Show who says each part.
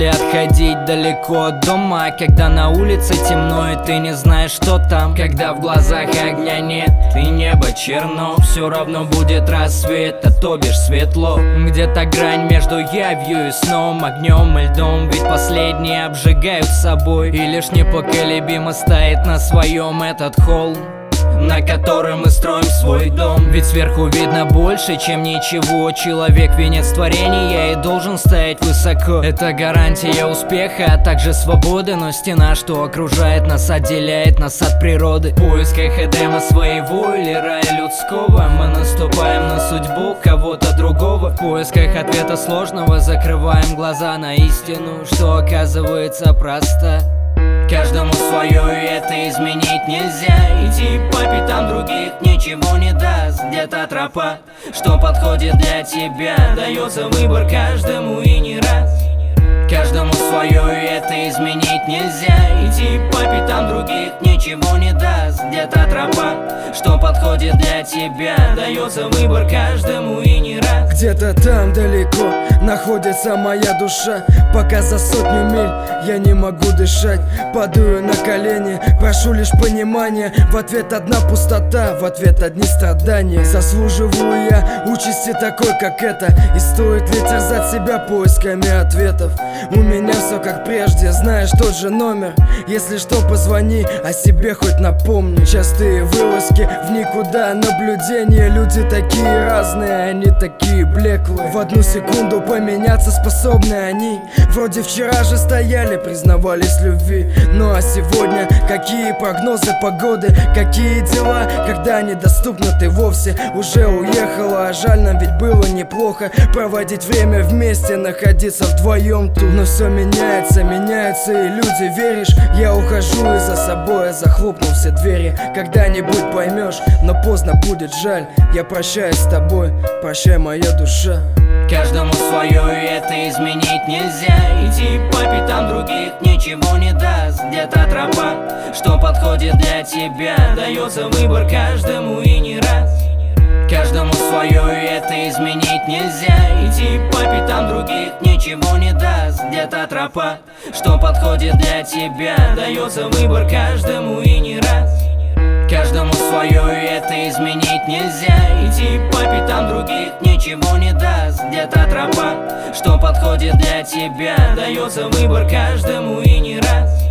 Speaker 1: ли отходить далеко от дома, когда на улице темно и ты не знаешь, что там? Когда в глазах огня нет и небо черно, все равно будет рассвет, а то бишь светло. Где-то грань между явью и сном, огнем и льдом, ведь последние обжигают собой. И лишь непоколебимо стоит на своем этот холм, на котором мы строим свой дом. Ведь сверху видно больше, чем ничего. Человек — венец творения и должен стоять высоко. Это гарантия успеха, а также свободы. Но стена, что окружает нас, отделяет нас от природы. В поисках Эдема своего или рая людского мы наступаем на судьбу кого-то другого. В поисках ответа сложного закрываем глаза на истину, что оказывается проста. Каждому свое, и это изменить нельзя. Идти по пятам других ничего не даст. Где-то тропа, что подходит для тебя, дается выбор каждому и не раз. Каждому свое, и это изменить нельзя. Идти по пятам других ничего не даст. Где-то тропа, что подходит для тебя, дается выбор каждому и не раз.
Speaker 2: Где-то там далеко находится моя душа. Пока за 100 миль я не могу дышать. Падаю на колени, прошу лишь понимания. В ответ одна пустота, в ответ одни страдания. Заслуживаю я участи такой, как эта. И стоит ли терзать себя поисками ответов? У меня все как прежде, знаешь, тот же номер. Если что, позвони, о себе хоть напомни. Частые вылазки в никуда, наблюдения. Люди такие разные, они такие блеклые. В одну секунду поменяться способны они. Вроде вчера же стояли, признавались в любви. Ну а сегодня какие прогнозы погоды, какие дела, когда недоступна ты вовсе уже уехала. А жаль, нам ведь было неплохо проводить время вместе, находиться вдвоем тут. Но все меняется, меняются и люди, веришь? Я ухожу и за собой я захлопнул все двери. Когда-нибудь поймешь, но поздно будет, жаль. Я прощаюсь с тобой, прощай, моя душа.
Speaker 1: Каждому свое, и это изменить нельзя. Идти по пятам других ничего не даст. Где-то тропа, что подходит для тебя, дается выбор каждому и не раз. Каждому свое, и это изменить нельзя. Идти по пятам других ничего не даст. Где-то тропа, что подходит для тебя, дается выбор каждому и не раз. Каждому свое, и это изменить нельзя. Идти по пятам других ничего не даст. Где-то тропа, что подходит для тебя, дается выбор каждому и не раз.